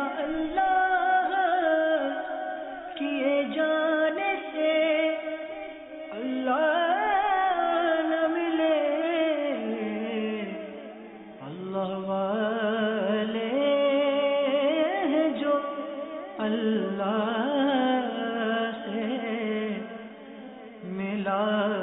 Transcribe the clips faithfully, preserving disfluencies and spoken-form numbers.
اللہ کیے جانے سے اللہ نہ ملے، اللہ والے ہیں جو اللہ سے ملا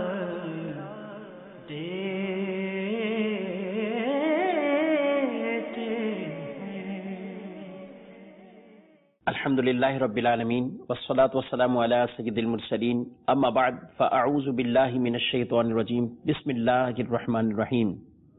الحمد للہ رب العالمین والصلاة والسلام علی سید المرسلین، اما بعد فاعوذ باللہ من الشیطان الرجیم، بسم اللہ الرحمن الرحیم۔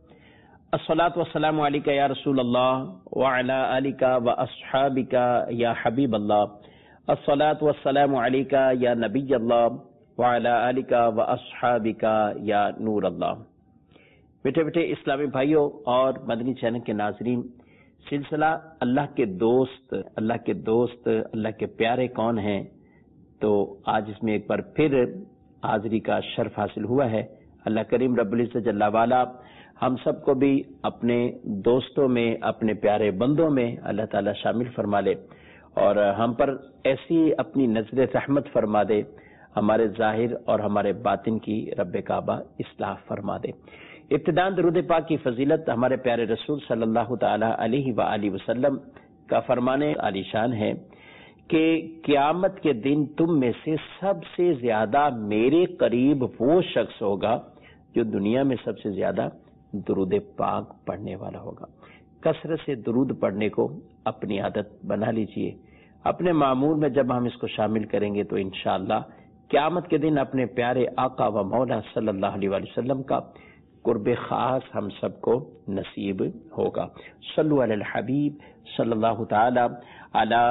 الصلاة والسلام علیک یا رسول اللہ وعلی آلک واصحابک یا حبیب اللہ، الصلاة والسلام علیک یا نبی اللہ وعلی آلک واصحابک یا نور اللہ۔ بیٹے بیٹے اسلامی بھائیوں اور مدنی چینل کے ناظرین، سلسلہ اللہ کے دوست اللہ کے دوست اللہ کے پیارے کون ہیں، تو آج اس میں ایک بار پھر حاضری کا شرف حاصل ہوا ہے۔ اللہ کریم رب العزت جل والا ہم سب کو بھی اپنے دوستوں میں، اپنے پیارے بندوں میں اللہ تعالی شامل فرما لے، اور ہم پر ایسی اپنی نظر رحمت فرما دے، ہمارے ظاہر اور ہمارے باطن کی رب کعبہ اصلاح فرما دے۔ ابتداءً درود پاک کی فضیلت ہمارے پیارے رسول صلی اللہ تعالی علیہ وآلہ وسلم کا فرمانے عالی شان ہے کہ قیامت کے دن تم میں سے سب سے زیادہ میرے قریب وہ شخص ہوگا جو دنیا میں سب سے زیادہ درود پاک پڑھنے والا ہوگا۔ کثرت سے درود پڑھنے کو اپنی عادت بنا لیجئے۔ اپنے معمول میں جب ہم اس کو شامل کریں گے تو انشاءاللہ قیامت کے دن اپنے پیارے آقا و مولا صلی اللہ علیہ وآلہ وسلم کا قرب خاص ہم سب کو نصیب ہوگا۔ صلو علی الحبیب صلی اللہ تعالی علی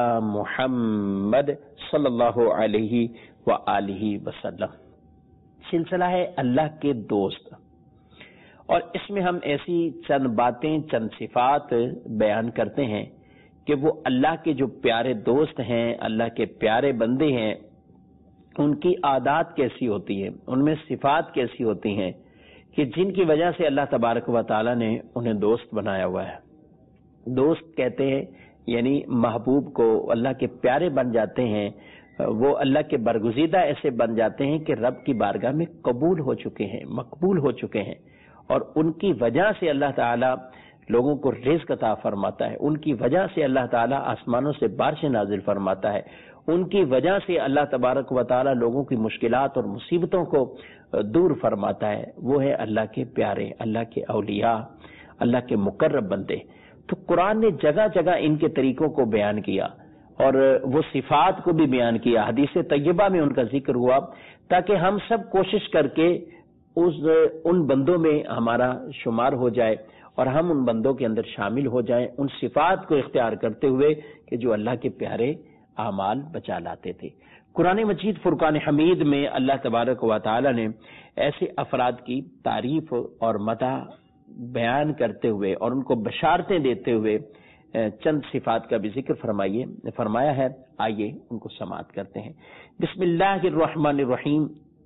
محمد صلی اللہ علیہ وآلہ وسلم۔ سلسلہ ہے اللہ کے دوست، اور اس میں ہم ایسی چند باتیں، چند صفات بیان کرتے ہیں کہ وہ اللہ کے جو پیارے دوست ہیں، اللہ کے پیارے بندے ہیں، ان کی عادات کیسی ہوتی ہیں، ان میں صفات کیسی ہوتی ہیں کہ جن کی وجہ سے اللہ تبارک و تعالی نے انہیں دوست بنایا ہوا ہے۔ دوست کہتے ہیں یعنی محبوب کو اللہ کے پیارے بن جاتے ہیں، وہ اللہ کے برگزیدہ ایسے بن جاتے ہیں کہ رب کی بارگاہ میں قبول ہو چکے ہیں، مقبول ہو چکے ہیں، اور ان کی وجہ سے اللہ تعالی لوگوں کو رزق عطا فرماتا ہے، ان کی وجہ سے اللہ تعالی آسمانوں سے بارشیں نازل فرماتا ہے، ان کی وجہ سے اللہ تبارک و تعالی لوگوں کی مشکلات اور مصیبتوں کو دور فرماتا ہے۔ وہ ہے اللہ کے پیارے، اللہ کے اولیاء، اللہ کے مقرب بندے۔ تو قرآن نے جگہ جگہ ان کے طریقوں کو بیان کیا اور وہ صفات کو بھی بیان کیا، حدیث طیبہ میں ان کا ذکر ہوا، تاکہ ہم سب کوشش کر کے اس ان بندوں میں ہمارا شمار ہو جائے اور ہم ان بندوں کے اندر شامل ہو جائیں، ان صفات کو اختیار کرتے ہوئے کہ جو اللہ کے پیارے اعمال بچا لاتے تھے۔ قرآن مجید فرقان حمید میں اللہ تبارک و تعالی نے ایسے افراد کی تعریف اور مدح بیان کرتے ہوئے اور ان کو بشارتیں دیتے ہوئے چند صفات کا بھی ذکر فرمائیے فرمایا ہے۔ آئیے ان کو سماعت کرتے ہیں۔ بسم اللہ الرحمن الرحیم۔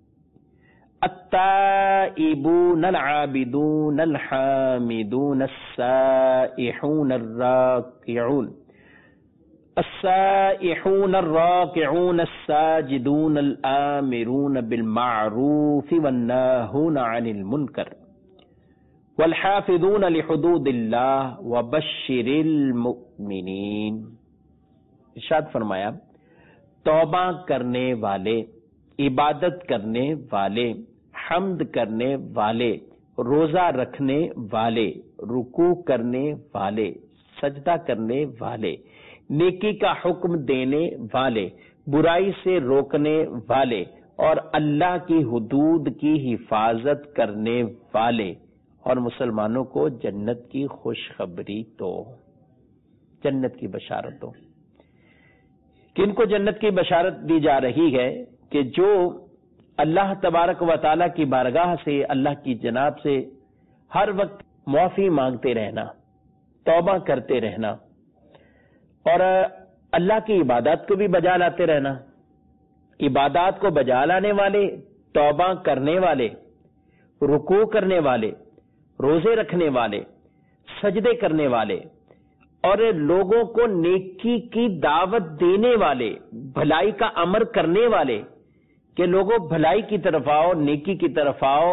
التائبون العابدون الحامدون السائحون الراکعون السائحون الراکعون الساجدون الآمرون بالمعروف والناہون عن المنکر والحافظون لحدود اللہ وبشر المؤمنین۔ ارشاد فرمایا، توبہ کرنے والے، عبادت کرنے والے، حمد کرنے والے، روزہ رکھنے والے، رکوع کرنے والے، سجدہ کرنے والے، نیکی کا حکم دینے والے، برائی سے روکنے والے، اور اللہ کی حدود کی حفاظت کرنے والے، اور مسلمانوں کو جنت کی خوشخبری دو، جنت کی بشارت دو۔ کن کو جنت کی بشارت دی جا رہی ہے؟ کہ جو اللہ تبارک و تعالیٰ کی بارگاہ سے، اللہ کی جناب سے ہر وقت معافی مانگتے رہنا، توبہ کرتے رہنا، اور اللہ کی عبادات کو بھی بجا لاتے رہنا۔ عبادات کو بجا لانے والے، توبہ کرنے والے، رکوع کرنے والے، روزے رکھنے والے، سجدے کرنے والے، اور لوگوں کو نیکی کی دعوت دینے والے، بھلائی کا امر کرنے والے، کہ لوگوں بھلائی کی طرف آؤ، نیکی کی طرف آؤ،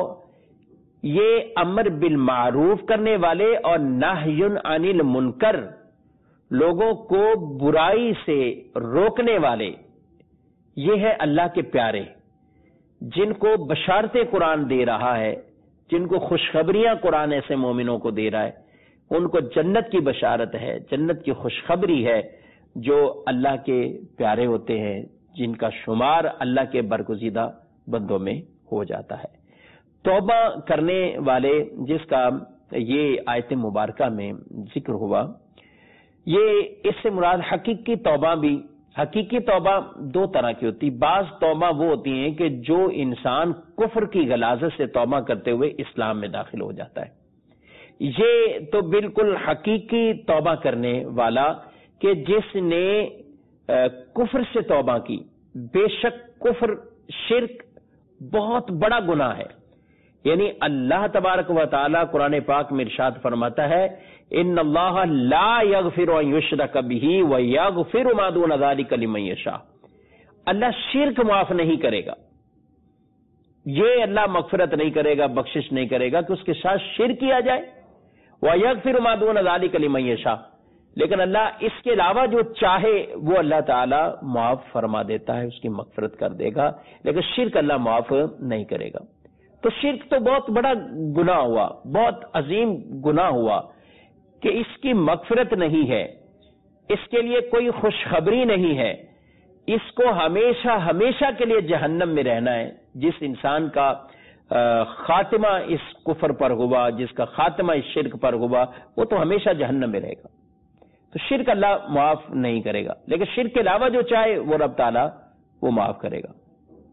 یہ امر بالمعروف کرنے والے اور نہی عن المنکر، لوگوں کو برائی سے روکنے والے، یہ ہے اللہ کے پیارے، جن کو بشارتیں قرآن دے رہا ہے، جن کو خوشخبریاں قرآن ایسے مومنوں کو دے رہا ہے، ان کو جنت کی بشارت ہے، جنت کی خوشخبری ہے، جو اللہ کے پیارے ہوتے ہیں، جن کا شمار اللہ کے برگزیدہ بندوں میں ہو جاتا ہے۔ توبہ کرنے والے، جس کا یہ آیت مبارکہ میں ذکر ہوا، یہ اس سے مراد حقیقی توبہ بھی، حقیقی توبہ دو طرح کی ہوتی، بعض توبہ وہ ہوتی ہیں کہ جو انسان کفر کی غلاظت سے توبہ کرتے ہوئے اسلام میں داخل ہو جاتا ہے، یہ تو بالکل حقیقی توبہ کرنے والا کہ جس نے کفر سے توبہ کی، بے شک کفر، شرک بہت بڑا گناہ ہے، یعنی اللہ تبارک و تعالی قرآن پاک میں ارشاد فرماتا ہے ان اللہ لا یغفر ان یشرک بہ ویغفر ما دون ذلک لمن یشاء، اللہ شرک معاف نہیں کرے گا، یہ اللہ مغفرت نہیں کرے گا، بخشش نہیں کرے گا کہ اس کے ساتھ شرک کیا جائے، ویغفر ما دون ذلک لمن یشاء، لیکن اللہ اس کے علاوہ جو چاہے وہ اللہ تعالی معاف فرما دیتا ہے، اس کی مغفرت کر دے گا، لیکن شرک اللہ معاف نہیں کرے گا۔ تو شرک تو بہت بڑا گناہ ہوا، بہت عظیم گناہ ہوا کہ اس کی مغفرت نہیں ہے، اس کے لیے کوئی خوشخبری نہیں ہے، اس کو ہمیشہ ہمیشہ کے لیے جہنم میں رہنا ہے۔ جس انسان کا خاتمہ اس کفر پر ہوا، جس کا خاتمہ اس شرک پر ہوا، وہ تو ہمیشہ جہنم میں رہے گا۔ تو شرک اللہ معاف نہیں کرے گا، لیکن شرک کے علاوہ جو چاہے وہ رب تعالیٰ وہ معاف کرے گا۔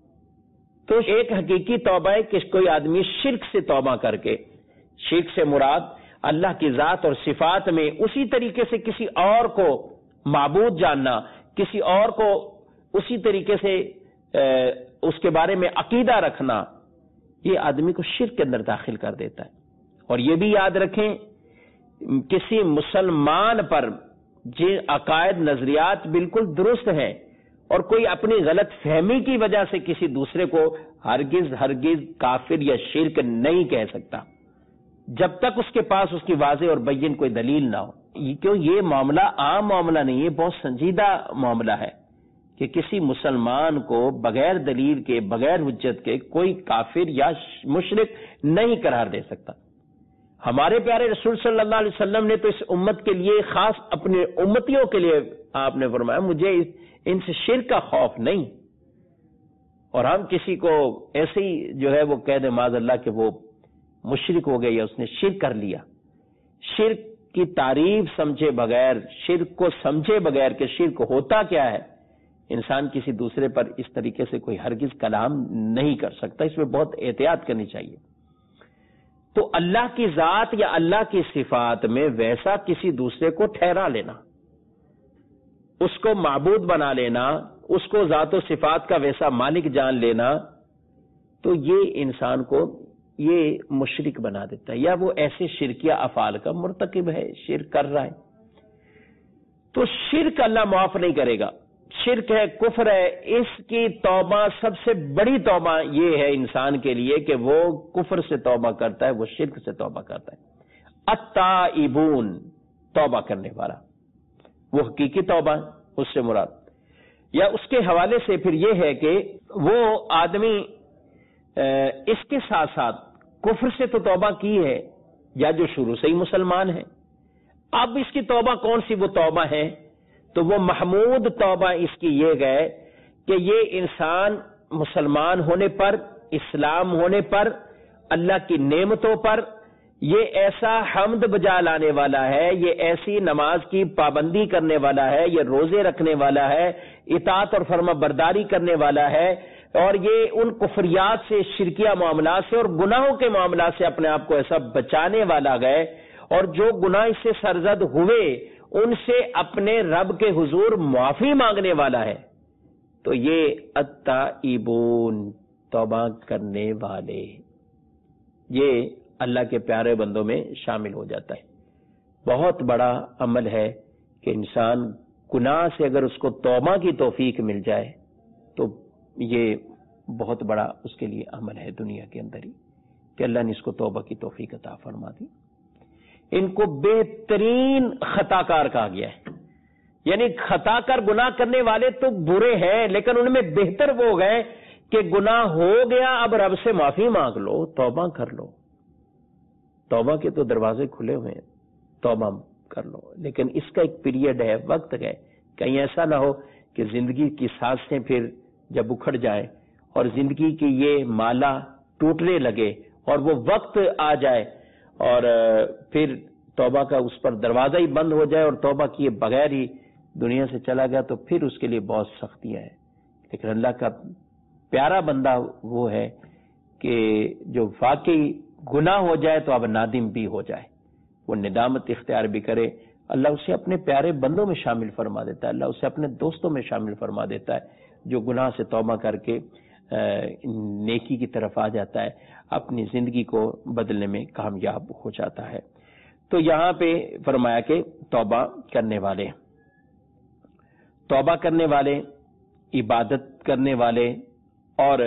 تو ایک حقیقی توبہ ہے کہ کوئی آدمی شرک سے توبہ کر کے، شرک سے مراد اللہ کی ذات اور صفات میں اسی طریقے سے کسی اور کو معبود جاننا، کسی اور کو اسی طریقے سے اس کے بارے میں عقیدہ رکھنا، یہ آدمی کو شرک کے اندر داخل کر دیتا ہے۔ اور یہ بھی یاد رکھیں، کسی مسلمان پر جن عقائد نظریات بالکل درست ہیں اور کوئی اپنی غلط فہمی کی وجہ سے کسی دوسرے کو ہرگز ہرگز کافر یا شرک نہیں کہہ سکتا جب تک اس کے پاس اس کی واضح اور بین کوئی دلیل نہ ہو، کیوں یہ معاملہ عام معاملہ نہیں ہے، بہت سنجیدہ معاملہ ہے کہ کسی مسلمان کو بغیر دلیل کے، بغیر حجت کے کوئی کافر یا مشرک نہیں قرار دے سکتا۔ ہمارے پیارے رسول صلی اللہ علیہ وسلم نے تو اس امت کے لیے، خاص اپنے امتیوں کے لیے آپ نے فرمایا مجھے ان سے شرک کا خوف نہیں، اور ہم کسی کو ایسے ہی جو ہے وہ کہہ دیں معاذ اللہ کہ وہ مشرک ہو گئے یا اس نے شرک کر لیا، شرک کی تعریف سمجھے بغیر، شرک کو سمجھے بغیر کہ شرک ہوتا کیا ہے، انسان کسی دوسرے پر اس طریقے سے کوئی ہرگز کلام نہیں کر سکتا، اس میں بہت احتیاط کرنی چاہیے۔ تو اللہ کی ذات یا اللہ کی صفات میں ویسا کسی دوسرے کو ٹھہرا لینا، اس کو معبود بنا لینا، اس کو ذات و صفات کا ویسا مالک جان لینا، تو یہ انسان کو یہ مشرک بنا دیتا ہے، یا وہ ایسے شرکیہ افعال کا مرتکب ہے، شرک کر رہا ہے۔ تو شرک اللہ معاف نہیں کرے گا، شرک ہے، کفر ہے، اس کی توبہ سب سے بڑی توبہ یہ ہے انسان کے لیے کہ وہ کفر سے توبہ کرتا ہے، وہ شرک سے توبہ کرتا ہے۔ التائبون، توبہ کرنے والا، وہ حقیقی توبہ اس سے مراد، یا اس کے حوالے سے پھر یہ ہے کہ وہ آدمی اس کے ساتھ ساتھ کفر سے تو توبہ کی ہے، یا جو شروع سے ہی مسلمان ہے، اب اس کی توبہ کون سی وہ توبہ ہے؟ تو وہ محمود توبہ اس کی یہ گئے کہ یہ انسان مسلمان ہونے پر، اسلام ہونے پر، اللہ کی نعمتوں پر یہ ایسا حمد بجا لانے والا ہے، یہ ایسی نماز کی پابندی کرنے والا ہے، یہ روزے رکھنے والا ہے، اطاعت اور فرما برداری کرنے والا ہے، اور یہ ان کفریات سے، شرکیہ معاملات سے اور گناہوں کے معاملات سے اپنے آپ کو ایسا بچانے والا گئے، اور جو گناہ اس سے سرزد ہوئے ان سے اپنے رب کے حضور معافی مانگنے والا ہے، تو یہ التائبون، توبہ کرنے والے، یہ اللہ کے پیارے بندوں میں شامل ہو جاتا ہے۔ بہت بڑا عمل ہے کہ انسان گناہ سے اگر اس کو توبہ کی توفیق مل جائے تو یہ بہت بڑا اس کے لیے عمل ہے دنیا کے اندر ہی، کہ اللہ نے اس کو توبہ کی توفیق عطا فرما دی۔ ان کو بہترین خطا کار کہا گیا ہے، یعنی خطا کر گناہ کرنے والے تو برے ہیں، لیکن ان میں بہتر وہ گئے کہ گناہ ہو گیا، اب رب سے معافی مانگ لو، توبہ کر لو۔ توبہ کے تو دروازے کھلے ہوئے ہیں، توبہ کر لو، لیکن اس کا ایک پیریڈ ہے، وقت ہے، کہیں ایسا نہ ہو کہ زندگی کی سانسیں پھر جب اکھڑ جائے اور زندگی کی یہ مالا ٹوٹنے لگے اور وہ وقت آ جائے اور پھر توبہ کا اس پر دروازہ ہی بند ہو جائے اور توبہ کیے بغیر ہی دنیا سے چلا گیا، تو پھر اس کے لیے بہت سختیاں ہیں۔ لیکن اللہ کا پیارا بندہ وہ ہے کہ جو واقعی گناہ ہو جائے تو اب نادم بھی ہو جائے، وہ ندامت اختیار بھی کرے، اللہ اسے اپنے پیارے بندوں میں شامل فرما دیتا ہے، اللہ اسے اپنے دوستوں میں شامل فرما دیتا ہے، جو گناہ سے توبہ کر کے نیکی کی طرف آ جاتا ہے، اپنی زندگی کو بدلنے میں کامیاب ہو جاتا ہے۔ تو یہاں پہ فرمایا کہ توبہ کرنے والے توبہ کرنے والے عبادت کرنے والے اور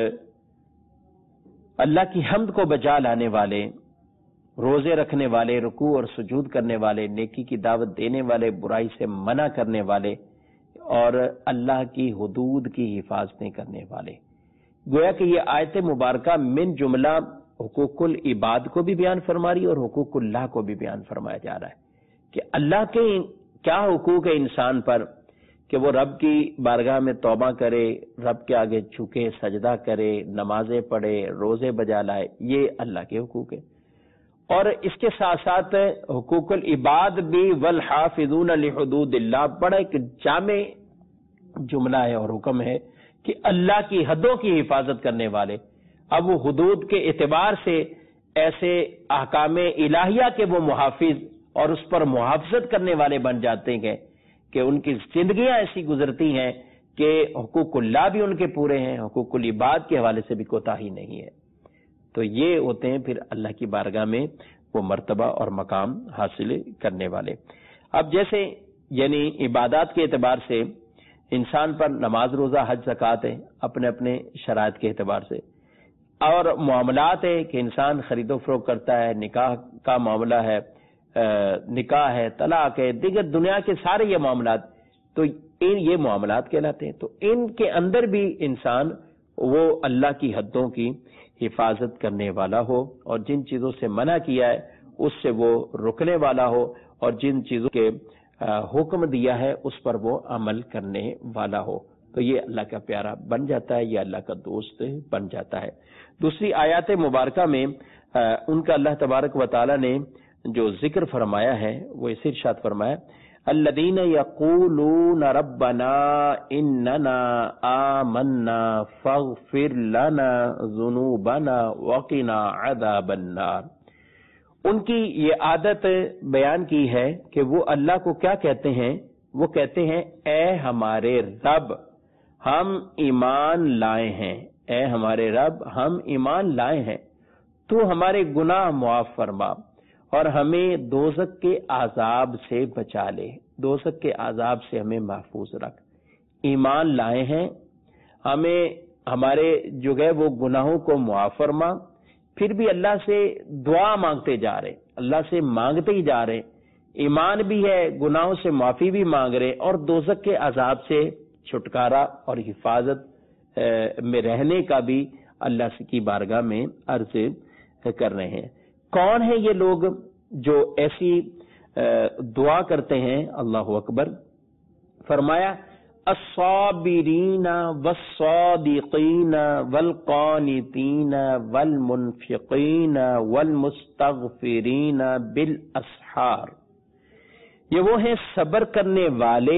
اللہ کی حمد کو بجا لانے والے، روزے رکھنے والے، رکوع اور سجود کرنے والے، نیکی کی دعوت دینے والے، برائی سے منع کرنے والے اور اللہ کی حدود کی حفاظتیں کرنے والے۔ گویا کہ یہ آیت مبارکہ من جملہ حقوق العباد کو بھی بیان فرما رہی اور حقوق اللہ کو بھی بیان فرمایا جا رہا ہے کہ اللہ کے کیا حقوق ہے انسان پر، کہ وہ رب کی بارگاہ میں توبہ کرے، رب کے آگے جھکے، سجدہ کرے، نمازیں پڑھے، روزے بجا لائے، یہ اللہ کے حقوق ہے۔ اور اس کے ساتھ ساتھ حقوق العباد بھی والحافظون لحدود اللہ، بڑا ایک جامع جملہ ہے اور حکم ہے کہ اللہ کی حدوں کی حفاظت کرنے والے۔ اب وہ حدود کے اعتبار سے ایسے احکام الہیہ کے وہ محافظ اور اس پر محافظت کرنے والے بن جاتے ہیں کہ ان کی زندگیاں ایسی گزرتی ہیں کہ حقوق اللہ بھی ان کے پورے ہیں، حقوق العباد کے حوالے سے بھی کوتاہی نہیں ہے۔ تو یہ ہوتے ہیں پھر اللہ کی بارگاہ میں وہ مرتبہ اور مقام حاصل کرنے والے۔ اب جیسے یعنی عبادات کے اعتبار سے انسان پر نماز، روزہ، حج، زکوٰۃ ہے اپنے اپنے شرائط کے اعتبار سے، اور معاملات ہے کہ انسان خرید و فروخت کرتا ہے، نکاح کا معاملہ ہے، نکاح ہے، طلاق ہے، دیگر دنیا کے سارے یہ معاملات، تو ان یہ معاملات کہلاتے ہیں۔ تو ان کے اندر بھی انسان وہ اللہ کی حدوں کی حفاظت کرنے والا ہو اور جن چیزوں سے منع کیا ہے اس سے وہ رکنے والا ہو اور جن چیزوں کے حکم دیا ہے اس پر وہ عمل کرنے والا ہو، تو یہ اللہ کا پیارا بن جاتا ہے، یہ اللہ کا دوست بن جاتا ہے۔ دوسری آیات مبارکہ میں ان کا اللہ تبارک و تعالی نے جو ذکر فرمایا ہے وہ اسے ارشاد فرمایا، الذین یقولون ربنا اننا آمنا فاغفر لنا ذنوبنا وقنا عذاب النار۔ ان کی یہ عادت بیان کی ہے کہ وہ اللہ کو کیا کہتے ہیں، وہ کہتے ہیں اے ہمارے رب ہم ایمان لائے ہیں، اے ہمارے رب ہم ایمان لائے ہیں، تو ہمارے گناہ معاف فرما اور ہمیں دوزخ کے عذاب سے بچا لے، دوزخ کے عذاب سے ہمیں محفوظ رکھ۔ ایمان لائے ہیں، ہمیں ہمارے جو ہے وہ گناہوں کو معاف فرما، پھر بھی اللہ سے دعا مانگتے جا رہے، اللہ سے مانگتے ہی جا رہے، ایمان بھی ہے، گناہوں سے معافی بھی مانگ رہے اور دوزخ کے عذاب سے چھٹکارا اور حفاظت میں رہنے کا بھی اللہ کی بارگاہ میں عرض کر رہے ہیں۔ کون ہیں یہ لوگ جو ایسی دعا کرتے ہیں؟ اللہ اکبر، فرمایا الصابرین والصادقین والقانتین والمنفقین والمستغفرین بالاسحار، یہ وہ ہیں صبر کرنے والے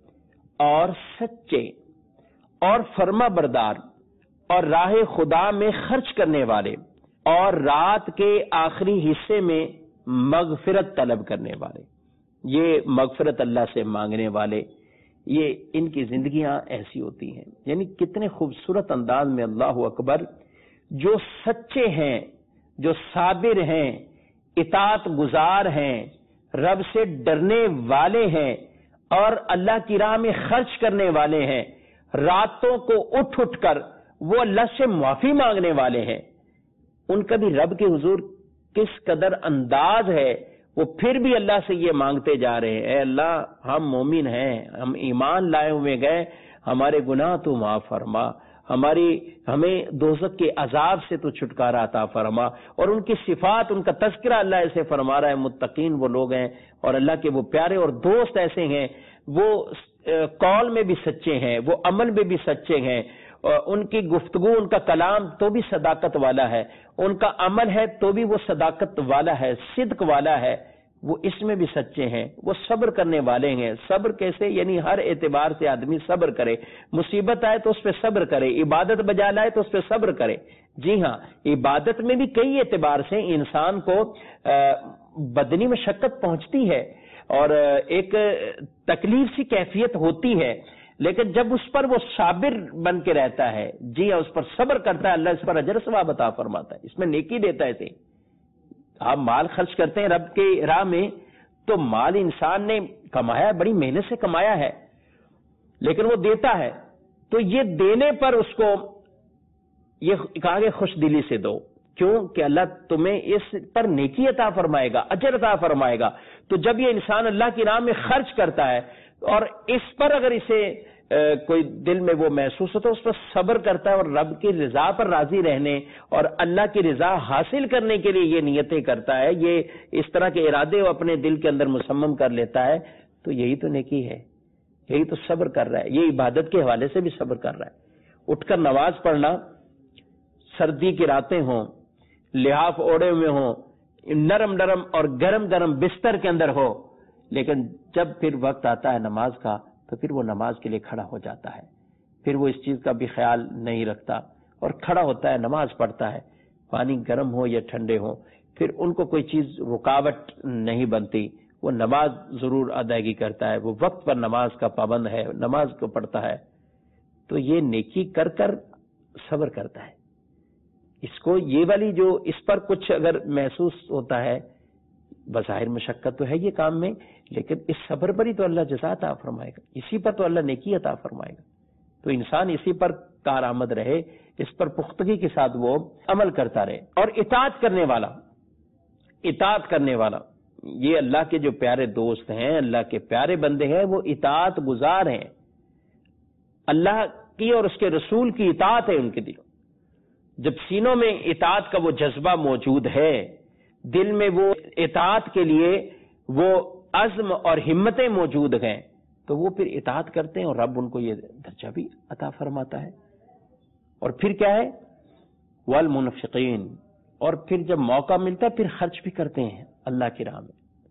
اور سچے اور فرما بردار اور راہ خدا میں خرچ کرنے والے اور رات کے آخری حصے میں مغفرت طلب کرنے والے، یہ مغفرت اللہ سے مانگنے والے، یہ ان کی زندگیاں ایسی ہوتی ہیں۔ یعنی کتنے خوبصورت انداز میں اللہ اکبر، جو سچے ہیں، جو صابر ہیں، اطاعت گزار ہیں، رب سے ڈرنے والے ہیں، اور اللہ کی راہ میں خرچ کرنے والے ہیں، راتوں کو اٹھ اٹھ کر وہ اللہ سے معافی مانگنے والے ہیں، ان کا بھی رب کے حضور کس قدر انداز ہے، وہ پھر بھی اللہ سے یہ مانگتے جا رہے ہیں، اے اللہ ہم مومن ہیں، ہم ایمان لائے ہوئے گئے، ہمارے گناہ تو معاف فرما، ہماری ہمیں دوزخ کے عذاب سے تو چھٹکارا عطا فرما۔ اور ان کی صفات، ان کا تذکرہ اللہ ایسے فرما رہا ہے، متقین وہ لوگ ہیں اور اللہ کے وہ پیارے اور دوست ایسے ہیں، وہ قول میں بھی سچے ہیں، وہ عمل میں بھی سچے ہیں، ان کی گفتگو، ان کا کلام تو بھی صداقت والا ہے، ان کا عمل ہے تو بھی وہ صداقت والا ہے، صدق والا ہے، وہ اس میں بھی سچے ہیں، وہ صبر کرنے والے ہیں۔ صبر کیسے؟ یعنی ہر اعتبار سے آدمی صبر کرے، مصیبت آئے تو اس پہ صبر کرے، عبادت بجا لائے تو اس پہ صبر کرے۔ جی ہاں، عبادت میں بھی کئی اعتبار سے انسان کو بدنی مشقت پہنچتی ہے اور ایک تکلیف سی کیفیت ہوتی ہے، لیکن جب اس پر وہ صابر بن کے رہتا ہے، جی ہاں، اس پر صبر کرتا ہے، اللہ اس پر اجر ثواب عطا فرماتا ہے، اس میں نیکی دیتا ہے۔ سے آپ مال خرچ کرتے ہیں رب کے راہ میں، تو مال انسان نے کمایا، بڑی محنت سے کمایا ہے، لیکن وہ دیتا ہے، تو یہ دینے پر اس کو یہ کہا کہ خوش دلی سے دو، کیوں کہ اللہ تمہیں اس پر نیکی عطا فرمائے گا، اجر عطا فرمائے گا۔ تو جب یہ انسان اللہ کی راہ میں خرچ کرتا ہے اور اس پر اگر اسے کوئی دل میں وہ محسوس ہوتا ہے، اس پر صبر کرتا ہے اور رب کی رضا پر راضی رہنے اور اللہ کی رضا حاصل کرنے کے لیے یہ نیتیں کرتا ہے، یہ اس طرح کے ارادے وہ اپنے دل کے اندر مصمم کر لیتا ہے، تو یہی تو نیکی ہے، یہی تو صبر کر رہا ہے، یہ عبادت کے حوالے سے بھی صبر کر رہا ہے۔ اٹھ کر نماز پڑھنا، سردی کی راتیں ہوں، لحاف اوڑے ہوئے ہوں، نرم نرم اور گرم گرم بستر کے اندر ہو، لیکن جب پھر وقت آتا ہے نماز کا تو پھر وہ نماز کے لیے کھڑا ہو جاتا ہے، پھر وہ اس چیز کا بھی خیال نہیں رکھتا اور کھڑا ہوتا ہے، نماز پڑھتا ہے، پانی گرم ہو یا ٹھنڈے ہو، پھر ان کو کوئی چیز رکاوٹ نہیں بنتی، وہ نماز ضرور ادائیگی کرتا ہے، وہ وقت پر نماز کا پابند ہے، نماز کو پڑھتا ہے، تو یہ نیکی کر کر صبر کرتا ہے۔ اس کو یہ والی جو اس پر کچھ اگر محسوس ہوتا ہے، بظاہر مشقت تو ہے یہ کام میں، لیکن اس صبر پر ہی تو اللہ جزا عطا فرمائے گا، اسی پر تو اللہ نیکی عطا فرمائے گا، تو انسان اسی پر کارآمد رہے، اس پر پختگی کے ساتھ وہ عمل کرتا رہے۔ اور اطاعت کرنے والا، اطاعت کرنے والا یہ اللہ کے جو پیارے دوست ہیں، اللہ کے پیارے بندے ہیں، وہ اطاعت گزار ہیں، اللہ کی اور اس کے رسول کی اطاعت ہے ان کے دلوں۔ جب سینوں میں اطاعت کا وہ جذبہ موجود ہے، دل میں وہ اطاعت کے لیے وہ عزم اور ہمتیں موجود ہیں، تو وہ پھر اطاعت کرتے ہیں اور رب ان کو یہ درجہ بھی عطا فرماتا ہے۔ اور پھر کیا ہے؟ والمنفقین، اور پھر جب موقع ملتا ہے پھر خرچ بھی کرتے ہیں اللہ کی راہ میں،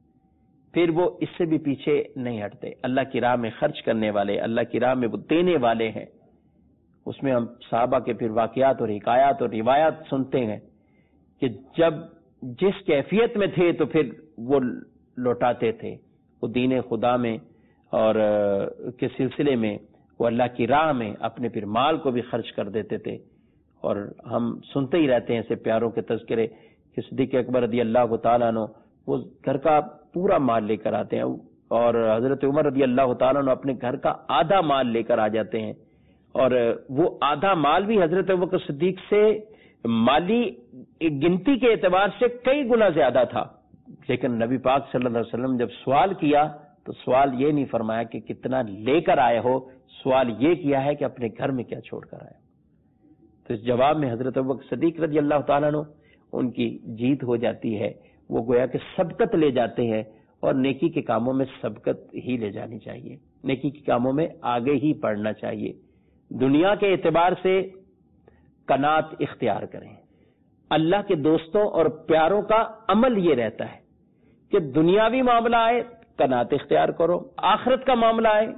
پھر وہ اس سے بھی پیچھے نہیں ہٹتے، اللہ کی راہ میں خرچ کرنے والے، اللہ کی راہ میں وہ دینے والے ہیں۔ اس میں ہم صحابہ کے پھر واقعات اور حکایات اور روایات سنتے ہیں کہ جب جس کیفیت میں تھے تو پھر وہ لوٹاتے تھے، وہ دین خدا میں اور کے سلسلے میں وہ اللہ کی راہ میں اپنے پھر مال کو بھی خرچ کر دیتے تھے۔ اور ہم سنتے ہی رہتے ہیں ایسے پیاروں کے تذکرے کہ صدیق اکبر رضی اللہ تعالیٰ عنہ وہ گھر کا پورا مال لے کر آتے ہیں، اور حضرت عمر رضی اللہ تعالیٰ عنہ اپنے گھر کا آدھا مال لے کر آ جاتے ہیں، اور وہ آدھا مال بھی حضرت ابوبکر صدیق سے مالی گنتی کے اعتبار سے کئی گنا زیادہ تھا، لیکن نبی پاک صلی اللہ علیہ وسلم جب سوال کیا تو سوال یہ نہیں فرمایا کہ کتنا لے کر آئے ہو، سوال یہ کیا ہے کہ اپنے گھر میں کیا چھوڑ کر آئے ہو۔ تو اس جواب میں حضرت ابوبکر صدیق رضی اللہ تعالیٰ عنہ ان کی جیت ہو جاتی ہے، وہ گویا کہ سبقت لے جاتے ہیں، اور نیکی کے کاموں میں سبقت ہی لے جانی چاہیے، نیکی کے کاموں میں آگے ہی بڑھنا چاہیے۔ دنیا کے اعتبار سے قناعت اختیار کریں۔ اللہ کے دوستوں اور پیاروں کا عمل یہ رہتا ہے کہ دنیاوی معاملہ آئے قناعت اختیار کرو، آخرت کا معاملہ آئے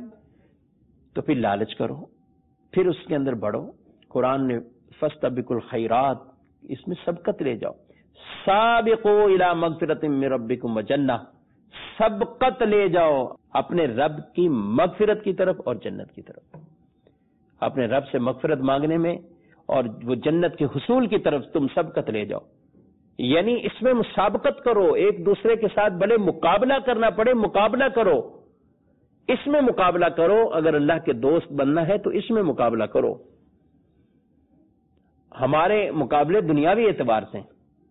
تو پھر لالچ کرو، پھر اس کے اندر بڑھو۔ قرآن نے فاستبقوا الخیرات، اس میں سبقت لے جاؤ، سابقوا الی مغفرۃ من ربکم وجنہ، سبقت لے جاؤ اپنے رب کی مغفرت کی طرف اور جنت کی طرف، اپنے رب سے مغفرت مانگنے میں اور وہ جنت کے حصول کی طرف تم سبقت لے جاؤ۔ یعنی اس میں مسابقت کرو، ایک دوسرے کے ساتھ بھلے مقابلہ کرنا پڑے مقابلہ کرو، اس میں مقابلہ کرو. اگر اللہ کے دوست بننا ہے تو اس میں مقابلہ کرو. ہمارے مقابلے دنیاوی اعتبار سے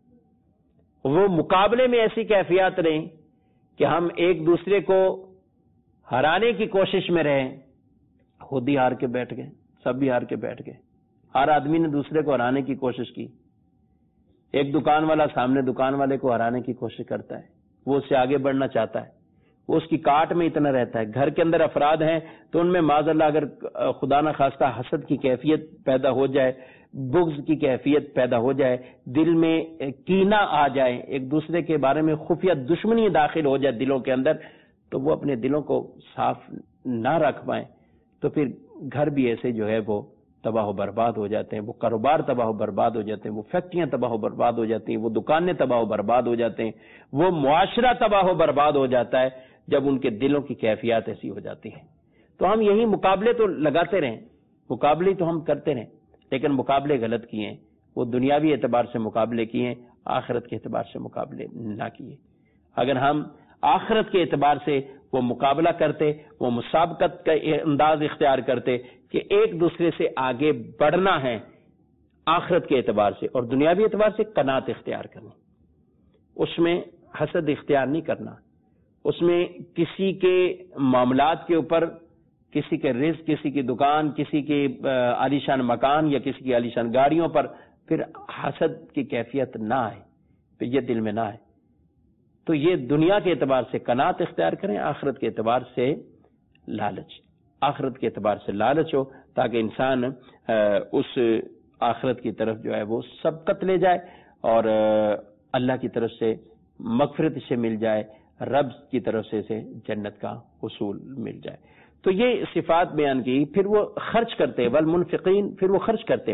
وہ مقابلے میں ایسی کیفیات رہیں کہ ہم ایک دوسرے کو ہرانے کی کوشش میں رہیں. خود ہی ہار کے بیٹھ گئے, سب بھی ہار کے بیٹھ گئے. ہر آدمی نے دوسرے کو ہرانے کی کوشش کی. ایک دکان والا سامنے دکان والے کو ہرانے کی کوشش کرتا ہے, وہ اس سے آگے بڑھنا چاہتا ہے, وہ اس کی کاٹ میں اتنا رہتا ہے. گھر کے اندر افراد ہیں تو ان میں معاذ اللہ اگر خدا نہ خواستہ حسد کی کیفیت پیدا ہو جائے, بغض کی کیفیت پیدا ہو جائے, دل میں کینہ آ جائے, ایک دوسرے کے بارے میں خفیہ دشمنی داخل ہو جائے دلوں کے اندر, تو وہ اپنے دلوں کو صاف نہ رکھ پائیں تو پھر گھر بھی ایسے جو ہے وہ تباہ و برباد ہو جاتے ہیں, وہ کاروبار تباہ و برباد ہو جاتے ہیں, وہ فیکٹریاں تباہ و برباد ہو جاتی ہیں, وہ دکانیں تباہ و برباد ہو جاتے ہیں, وہ معاشرہ تباہ و برباد ہو جاتا ہے جب ان کے دلوں کی کیفیات ایسی ہو جاتی ہیں. تو ہم یہی مقابلے تو لگاتے رہیں, مقابلے تو ہم کرتے رہیں, لیکن مقابلے غلط کیے ہیں. وہ دنیاوی اعتبار سے مقابلے کیے ہیں, آخرت کے اعتبار سے مقابلے نہ کیے. اگر ہم آخرت کے اعتبار سے وہ مقابلہ کرتے, وہ مسابقت کا انداز اختیار کرتے کہ ایک دوسرے سے آگے بڑھنا ہے آخرت کے اعتبار سے, اور دنیاوی اعتبار سے قناعت اختیار کرنا, اس میں حسد اختیار نہیں کرنا, اس میں کسی کے معاملات کے اوپر, کسی کے رزق, کسی کی دکان, کسی کے عالیشان مکان یا کسی کی عالیشان گاڑیوں پر پھر حسد کی کیفیت نہ آئے, پھر یہ دل میں نہ آئے. تو یہ دنیا کے اعتبار سے قناعت اختیار کریں, آخرت کے اعتبار سے لالچ, آخرت کے اعتبار سے لالچ ہو تاکہ انسان اس آخرت کی طرف جو ہے وہ سبقت لے جائے اور اللہ کی طرف سے مغفرت سے مل جائے, رب کی طرف سے اسے جنت کا حصول مل جائے. تو یہ صفات بیان کی. پھر وہ خرچ کرتے, والمنفقین, پھر وہ خرچ کرتے,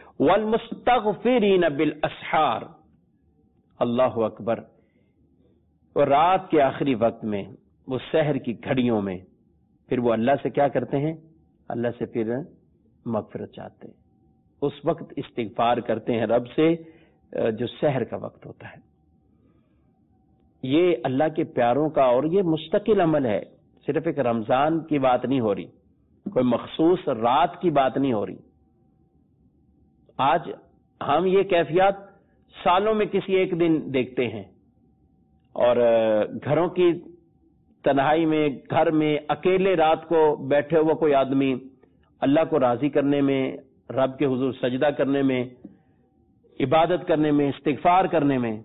والمستغفرین بالاسحار, اللہ اکبر. اور رات کے آخری وقت میں, وہ سحر کی گھڑیوں میں, پھر وہ اللہ سے کیا کرتے ہیں, اللہ سے پھر مغفرت چاہتے ہیں. اس وقت استغفار کرتے ہیں رب سے جو سحر کا وقت ہوتا ہے. یہ اللہ کے پیاروں کا, اور یہ مستقل عمل ہے, صرف ایک رمضان کی بات نہیں ہو رہی, کوئی مخصوص رات کی بات نہیں ہو رہی. آج ہم یہ کیفیات سالوں میں کسی ایک دن دیکھتے ہیں, اور گھروں کی تنہائی میں, گھر میں اکیلے رات کو بیٹھے ہوا کوئی آدمی اللہ کو راضی کرنے میں, رب کے حضور سجدہ کرنے میں, عبادت کرنے میں, استغفار کرنے میں,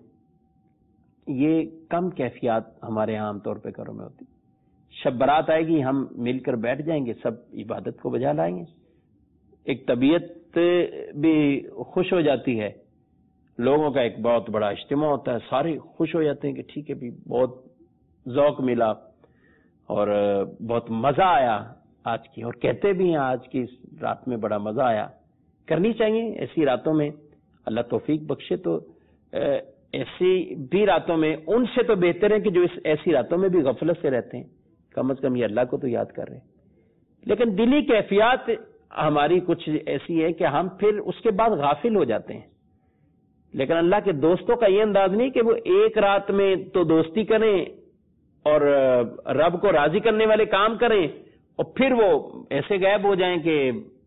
یہ کم کیفیات ہمارے عام طور پہ گھروں میں ہوتی. شب برات آئے گی, ہم مل کر بیٹھ جائیں گے, سب عبادت کو بجا لائیں گے, ایک طبیعت بھی خوش ہو جاتی ہے, لوگوں کا ایک بہت بڑا اجتماع ہوتا ہے, سارے خوش ہو جاتے ہیں کہ ٹھیک ہے بھی, بہت ذوق ملا اور بہت مزہ آیا آج کی, اور کہتے بھی ہیں آج کی رات میں بڑا مزہ آیا. کرنی چاہیے ایسی راتوں میں, اللہ توفیق بخشے تو ایسی بھی راتوں میں, ان سے تو بہتر ہے کہ جو اس ایسی راتوں میں بھی غفلت سے رہتے ہیں, کم از کم یہ اللہ کو تو یاد کر رہے ہیں. لیکن دلی کیفیات ہماری کچھ ایسی ہے کہ ہم پھر اس کے بعد غافل ہو جاتے ہیں. لیکن اللہ کے دوستوں کا یہ انداز نہیں کہ وہ ایک رات میں تو دوستی کریں اور رب کو راضی کرنے والے کام کریں اور پھر وہ ایسے غائب ہو جائیں کہ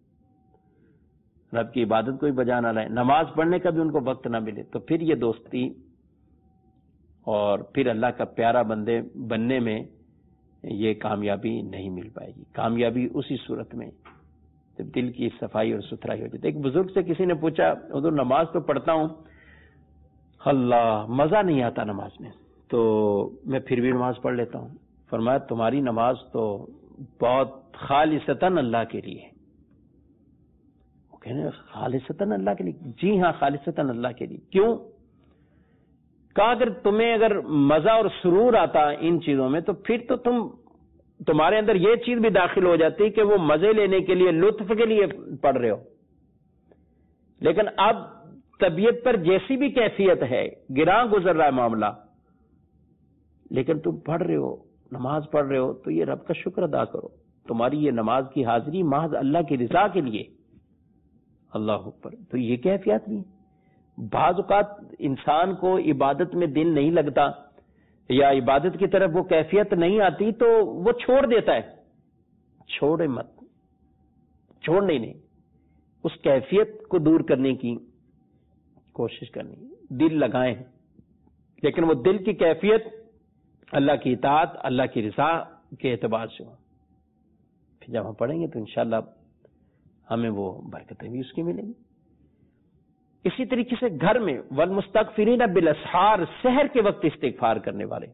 رب کی عبادت کو ہی بجا نہ لائیں, نماز پڑھنے کا بھی ان کو وقت نہ ملے. تو پھر یہ دوستی اور پھر اللہ کا پیارا بندے بننے میں یہ کامیابی نہیں مل پائے گی. کامیابی اسی صورت میں جب دل کی صفائی اور ستھرائی ہو جاتی. ایک بزرگ سے کسی نے پوچھا, حضور نماز تو پڑھتا ہوں, اللہ مزہ نہیں آتا نماز میں, تو میں پھر بھی نماز پڑھ لیتا ہوں. فرمایا تمہاری نماز تو بہت خالصتاً اللہ کے لیے. وہ کہنے خالصتاً اللہ کے لیے؟ جی ہاں خالصتاً اللہ کے لیے. کیوں؟ کہا اگر تمہیں اگر مزہ اور سرور آتا ان چیزوں میں تو پھر تو تم تمہارے اندر یہ چیز بھی داخل ہو جاتی کہ وہ مزے لینے کے لیے, لطف کے لیے پڑھ رہے ہو. لیکن اب طبیعت پر جیسی بھی کیفیت ہے, گراں گزر رہا ہے معاملہ, لیکن تم پڑھ رہے ہو, نماز پڑھ رہے ہو, تو یہ رب کا شکر ادا کرو. تمہاری یہ نماز کی حاضری محض اللہ کی رضا کے لیے. اللہ اکبر. تو یہ کیفیت نہیں. بعض اوقات انسان کو عبادت میں دل نہیں لگتا یا عبادت کی طرف وہ کیفیت نہیں آتی تو وہ چھوڑ دیتا ہے, چھوڑے مت، چھوڑنے نہیں، اس کیفیت کو دور کرنے کی کوشش کرنی، دل لگائیں، لیکن وہ دل کی کیفیت اللہ کی اطاعت، اللہ کی رضا کے اعتبار سے ہو. پھر جب ہم پڑھیں گے تو انشاءاللہ ہمیں وہ برکتیں بھی اس کی ملیں گی. اسی طریقے سے گھر میں والمستغفرین بالاسحار، سحر کے وقت استغفار کرنے والے.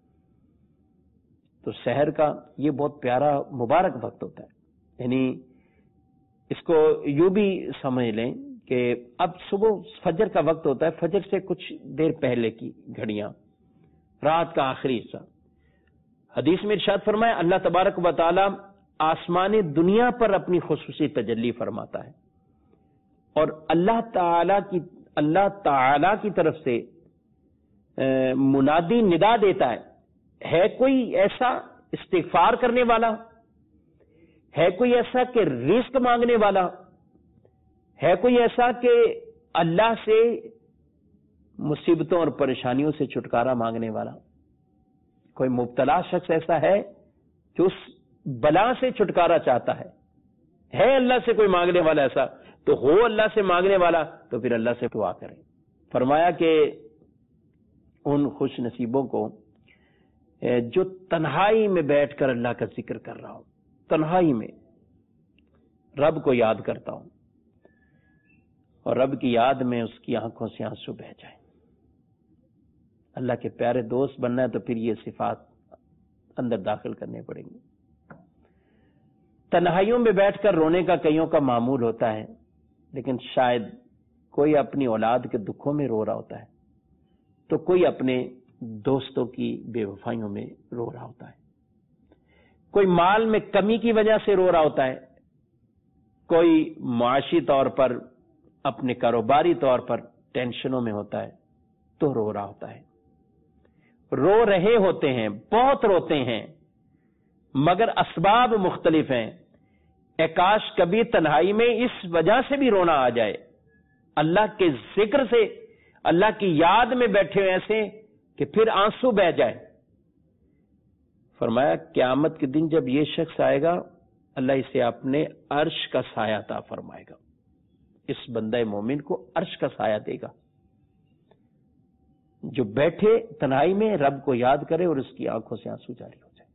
تو سحر کا یہ بہت پیارا مبارک وقت ہوتا ہے. یعنی اس کو یوں بھی سمجھ لیں کہ اب صبح فجر کا وقت ہوتا ہے، فجر سے کچھ دیر پہلے کی گھڑیاں، رات کا آخری حصہ. حدیث میں ارشاد فرمایا اللہ تبارک و تعالی آسمان دنیا پر اپنی خصوصی تجلی فرماتا ہے، اور اللہ تعالی کی اللہ تعالی کی طرف سے منادی ندا دیتا ہے، ہے کوئی ایسا استغفار کرنے والا، ہے کوئی ایسا کہ رزق مانگنے والا، ہے کوئی ایسا کہ اللہ سے مصیبتوں اور پریشانیوں سے چھٹکارا مانگنے والا. کوئی مبتلا شخص ایسا ہے جو اس بلا سے چھٹکارا چاہتا ہے، ہے اللہ سے کوئی مانگنے والا ایسا؟ تو ہو اللہ سے مانگنے والا تو پھر اللہ سے دعا کریں. فرمایا کہ ان خوش نصیبوں کو جو تنہائی میں بیٹھ کر اللہ کا ذکر کر رہا ہو، تنہائی میں رب کو یاد کرتا ہوں، اور رب کی یاد میں اس کی آنکھوں سے آنسو بہہ جائیں. اللہ کے پیارے دوست بننا ہے تو پھر یہ صفات اندر داخل کرنے پڑیں گی. تنہائیوں میں بیٹھ کر رونے کا کئیوں کا معمول ہوتا ہے، لیکن شاید کوئی اپنی اولاد کے دکھوں میں رو رہا ہوتا ہے، تو کوئی اپنے دوستوں کی بے وفائیوں میں رو رہا ہوتا ہے، کوئی مال میں کمی کی وجہ سے رو رہا ہوتا ہے، کوئی معاشی طور پر اپنے کاروباری طور پر ٹینشنوں میں ہوتا ہے تو رو رہا ہوتا ہے. رو رہے ہوتے ہیں، بہت روتے ہیں، مگر اسباب مختلف ہیں. اے کاش کبھی تنہائی میں اس وجہ سے بھی رونا آ جائے، اللہ کے ذکر سے، اللہ کی یاد میں بیٹھے ہوئے ایسے کہ پھر آنسو بہ جائے. فرمایا قیامت کے دن جب یہ شخص آئے گا، اللہ اسے اپنے عرش کا سایہ عطا فرمائے گا. اس بندہ مومن کو عرش کا سایہ دے گا جو بیٹھے تنہائی میں رب کو یاد کرے اور اس کی آنکھوں سے آنسو جاری ہو جائے.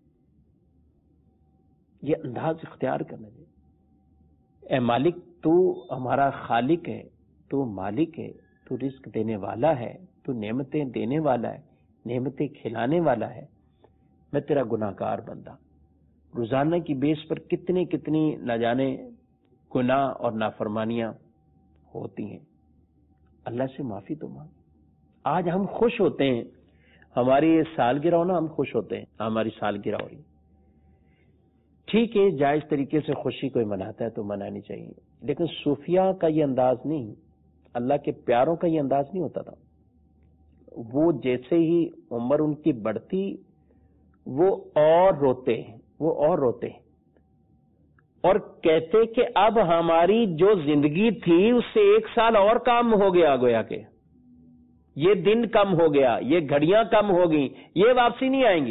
یہ انداز اختیار کرنا چاہیے. اے مالک، تو ہمارا خالق ہے، تو مالک ہے، تو رزق دینے والا ہے، تو نعمتیں دینے والا ہے، نعمتیں کھلانے والا ہے. میں تیرا گناہگار بندہ، روزانہ کی بیس پر کتنی کتنی نہ جانے گناہ اور نافرمانیاں ہوتی ہیں. اللہ سے معافی تو مانگ. آج ہم خوش ہوتے ہیں، ہماری سالگرہ ہونا، ہم خوش ہوتے ہیں ہماری سالگرہ ہو رہی. ٹھیک ہے، جائز طریقے سے خوشی کوئی مناتا ہے تو منانی چاہیے، لیکن صوفیہ کا یہ انداز نہیں، اللہ کے پیاروں کا یہ انداز نہیں ہوتا تھا. وہ جیسے ہی عمر ان کی بڑھتی وہ اور روتے ہیں، وہ اور روتے ہیں اور کہتے کہ اب ہماری جو زندگی تھی اس سے ایک سال اور کم ہو گیا، گویا کہ یہ دن کم ہو گیا، یہ گھڑیاں کم ہو گئی، یہ واپسی نہیں آئیں گی،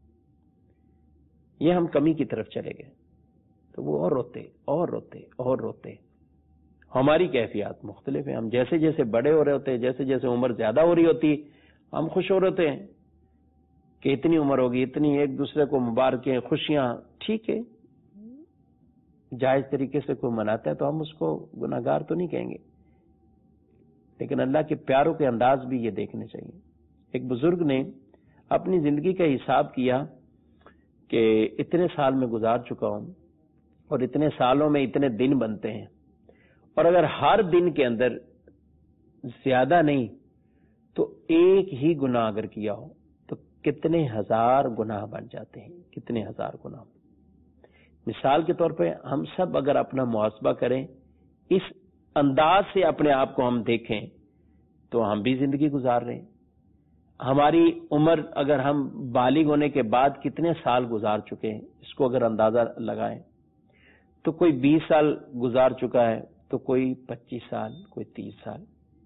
یہ ہم کمی کی طرف چلے گئے. تو وہ اور روتے اور روتے اور روتے. ہماری کیفیات مختلف ہیں. ہم جیسے جیسے بڑے ہو رہے ہوتے ہیں، جیسے جیسے عمر زیادہ ہو رہی ہوتی، ہم خوش ہو رہے ہوتے ہیں کہ اتنی عمر ہوگی، اتنی ایک دوسرے کو مبارکیں، خوشیاں. ٹھیک ہے، جائز طریقے سے کوئی مناتا ہے تو ہم اس کو گناہگار تو نہیں کہیں گے، لیکن اللہ کے پیاروں کے انداز بھی یہ دیکھنے چاہیے. ایک بزرگ نے اپنی زندگی کا حساب کیا کہ اتنے سال میں گزار چکا ہوں اور اتنے سالوں میں اتنے دن بنتے ہیں، اور اگر ہر دن کے اندر زیادہ نہیں تو ایک ہی گناہ اگر کیا ہو تو کتنے ہزار گناہ بن جاتے ہیں، کتنے ہزار گناہ. مثال کے طور پہ ہم سب اگر اپنا محاسبہ کریں، اس انداز سے اپنے آپ کو ہم دیکھیں تو ہم بھی زندگی گزار رہے ہیں. ہماری عمر اگر ہم بالغ ہونے کے بعد کتنے سال گزار چکے ہیں، اس کو اگر اندازہ لگائیں تو کوئی بیس سال گزار چکا ہے، تو کوئی پچیس سال، کوئی تیس سال.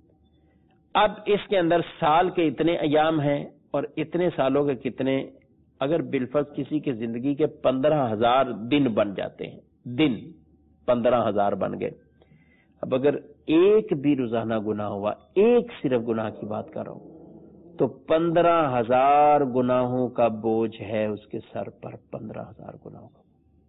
اب اس کے اندر سال کے اتنے ایام ہیں اور اتنے سالوں کے کتنے اگر بالفرض کسی کی زندگی کے پندرہ ہزار دن بن جاتے ہیں، دن پندرہ ہزار بن گئے، اب اگر ایک بھی روزانہ گناہ ہوا، ایک صرف گناہ کی بات کر رہا ہوں، تو پندرہ ہزار گناہوں کا بوجھ ہے اس کے سر پر، پندرہ ہزار گناہوں کا۔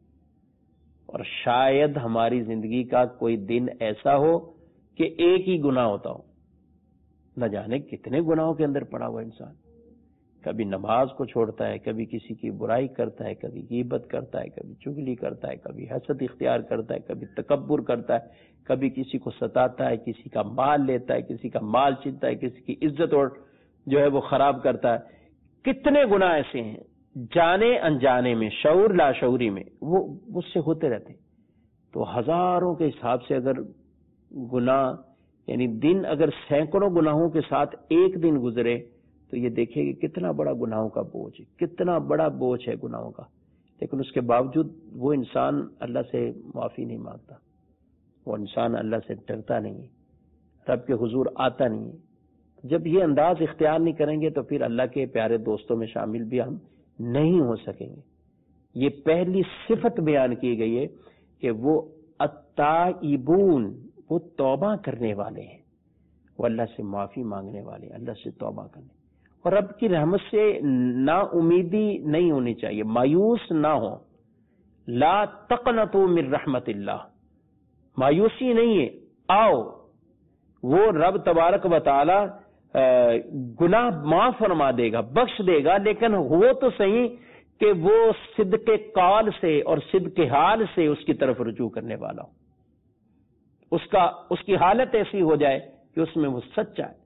اور شاید ہماری زندگی کا کوئی دن ایسا ہو کہ ایک ہی گناہ ہوتا ہو، نہ جانے کتنے گناہوں کے اندر پڑا ہوا انسان، کبھی نماز کو چھوڑتا ہے، کبھی کسی کی برائی کرتا ہے، کبھی غیبت کرتا ہے، کبھی چغلی کرتا ہے، کبھی حسد اختیار کرتا ہے، کبھی تکبر کرتا ہے، کبھی کسی کو ستاتا ہے، کسی کا مال لیتا ہے، کسی کا مال چھینتا ہے، کسی کی عزت اور جو ہے وہ خراب کرتا ہے۔ کتنے گناہ ایسے ہیں جانے انجانے میں، شعور لا شعوری میں، وہ اس سے ہوتے رہتے۔ تو ہزاروں کے حساب سے اگر گناہ، یعنی دن اگر سینکڑوں گناہوں کے ساتھ ایک دن گزرے تو یہ دیکھیں کہ کتنا بڑا گناہوں کا بوجھ ہے، کتنا بڑا بوجھ ہے گناہوں کا۔ لیکن اس کے باوجود وہ انسان اللہ سے معافی نہیں مانگتا، وہ انسان اللہ سے ڈرتا نہیں ہے، رب کے حضور آتا نہیں ہے۔ جب یہ انداز اختیار نہیں کریں گے تو پھر اللہ کے پیارے دوستوں میں شامل بھی ہم نہیں ہو سکیں گے۔ یہ پہلی صفت بیان کی گئی ہے کہ وہ التائبون، وہ توبہ کرنے والے ہیں، وہ اللہ سے معافی مانگنے والے ہیں، اللہ سے توبہ کرنے، اور رب کی رحمت سے نا امیدی نہیں ہونی چاہیے، مایوس نہ ہو۔ لا تقنطوا من رحمت اللہ، مایوسی نہیں ہے، آؤ، وہ رب تبارک و تعالی گناہ معاف فرما دے گا، بخش دے گا، لیکن ہو تو صحیح کہ وہ صدق قول سے اور صدق حال سے اس کی طرف رجوع کرنے والا ہو، اس کا اس کی حالت ایسی ہو جائے کہ اس میں وہ سچا ہے،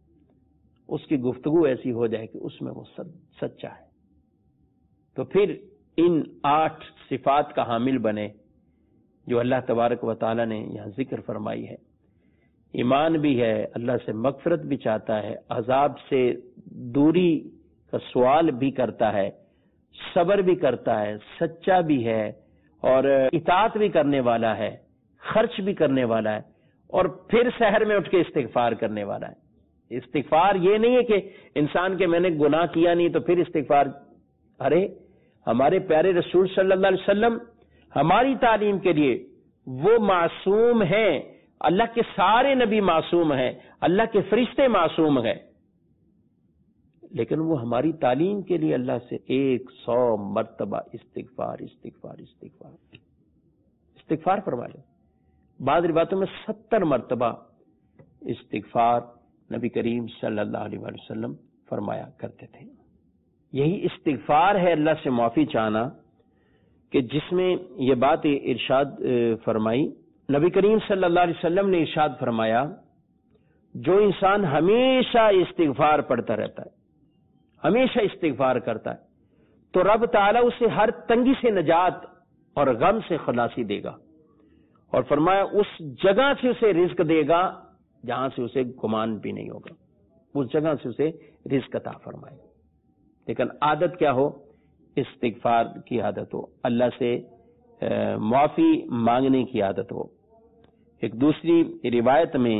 اس کی گفتگو ایسی ہو جائے کہ اس میں وہ سچا ہے۔ تو پھر ان آٹھ صفات کا حامل بنے جو اللہ تبارک و تعالی نے یہاں ذکر فرمائی ہے۔ ایمان بھی ہے، اللہ سے مغفرت بھی چاہتا ہے، عذاب سے دوری کا سوال بھی کرتا ہے، صبر بھی کرتا ہے، سچا بھی ہے، اور اطاعت بھی کرنے والا ہے، خرچ بھی کرنے والا ہے، اور پھر سحر میں اٹھ کے استغفار کرنے والا ہے۔ استغفار یہ نہیں ہے کہ انسان کے میں نے گناہ کیا نہیں تو پھر استغفار، ارے ہمارے پیارے رسول صلی اللہ علیہ وسلم ہماری تعلیم کے لیے وہ معصوم ہیں، اللہ کے سارے نبی معصوم ہیں، اللہ کے فرشتے معصوم ہیں، لیکن وہ ہماری تعلیم کے لیے اللہ سے ایک سو مرتبہ استغفار استغفار استغفار استغفار فرما لیں۔ بعض روایتوں میں ستر مرتبہ استغفار نبی کریم صلی اللہ علیہ وسلم فرمایا کرتے تھے۔ یہی استغفار ہے اللہ سے معافی چاہنا، کہ جس میں یہ بات ارشاد فرمائی، نبی کریم صلی اللہ علیہ وسلم نے ارشاد فرمایا، جو انسان ہمیشہ استغفار پڑھتا رہتا ہے، ہمیشہ استغفار کرتا ہے، تو رب تعالیٰ اسے ہر تنگی سے نجات اور غم سے خلاصی دے گا، اور فرمایا اس جگہ سے اسے رزق دے گا جہاں سے اسے گمان بھی نہیں ہوگا، اس جگہ سے اسے رزق عطا فرمائے۔ لیکن عادت کیا ہو؟ استغفار کی عادت ہو، اللہ سے معافی مانگنے کی عادت ہو۔ ایک دوسری روایت میں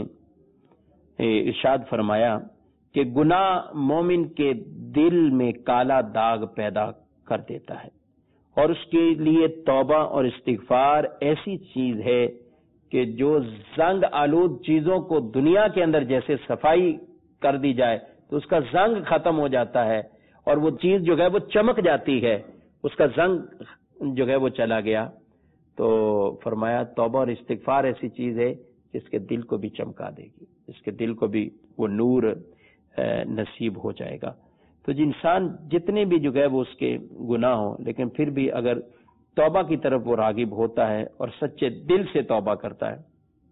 ارشاد فرمایا کہ گناہ مومن کے دل میں کالا داغ پیدا کر دیتا ہے، اور اس کے لیے توبہ اور استغفار ایسی چیز ہے کہ جو زنگ آلود چیزوں کو دنیا کے اندر جیسے صفائی کر دی جائے تو اس کا زنگ ختم ہو جاتا ہے، اور وہ چیز جو ہے وہ چمک جاتی ہے، اس کا زنگ جو ہے وہ چلا گیا۔ تو فرمایا توبہ اور استغفار ایسی چیز ہے جس کے دل کو بھی چمکا دے گی، جس کے دل کو بھی وہ نور نصیب ہو جائے گا۔ تو جو انسان جتنے بھی جو ہے وہ اس کے گناہ ہوں، لیکن پھر بھی اگر توبہ کی طرف وہ راغب ہوتا ہے اور سچے دل سے توبہ کرتا ہے۔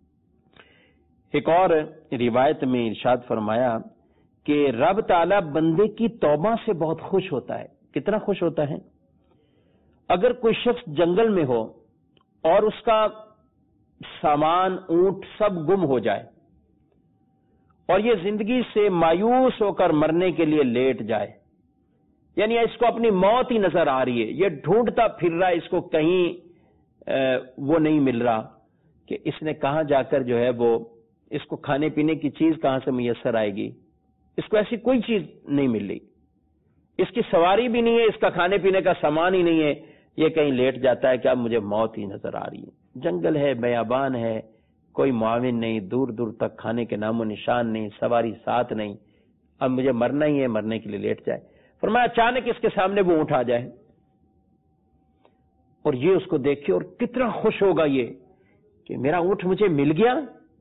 ایک اور روایت میں ارشاد فرمایا کہ رب تعالی بندے کی توبہ سے بہت خوش ہوتا ہے۔ کتنا خوش ہوتا ہے؟ اگر کوئی شخص جنگل میں ہو اور اس کا سامان، اونٹ سب گم ہو جائے، اور یہ زندگی سے مایوس ہو کر مرنے کے لیے لیٹ جائے، یعنی اس کو اپنی موت ہی نظر آ رہی ہے، یہ ڈھونڈتا پھر رہا، اس کو کہیں وہ نہیں مل رہا کہ اس نے کہاں جا کر جو ہے وہ اس کو کھانے پینے کی چیز کہاں سے میسر آئے گی، اس کو ایسی کوئی چیز نہیں مل رہی، اس کی سواری بھی نہیں ہے، اس کا کھانے پینے کا سامان ہی نہیں ہے، یہ کہیں لیٹ جاتا ہے کہ اب مجھے موت ہی نظر آ رہی ہے، جنگل ہے، بیابان ہے، کوئی معاون نہیں، دور دور تک کھانے کے نام و نشان نہیں، سواری ساتھ نہیں، اب مجھے مرنا ہی ہے، مرنے کے لیے لیٹ جائے۔ فرمایا اچانک اس کے سامنے وہ اونٹ آ جائے اور یہ اس کو دیکھے اور کتنا خوش ہوگا یہ کہ میرا اونٹ مجھے مل گیا۔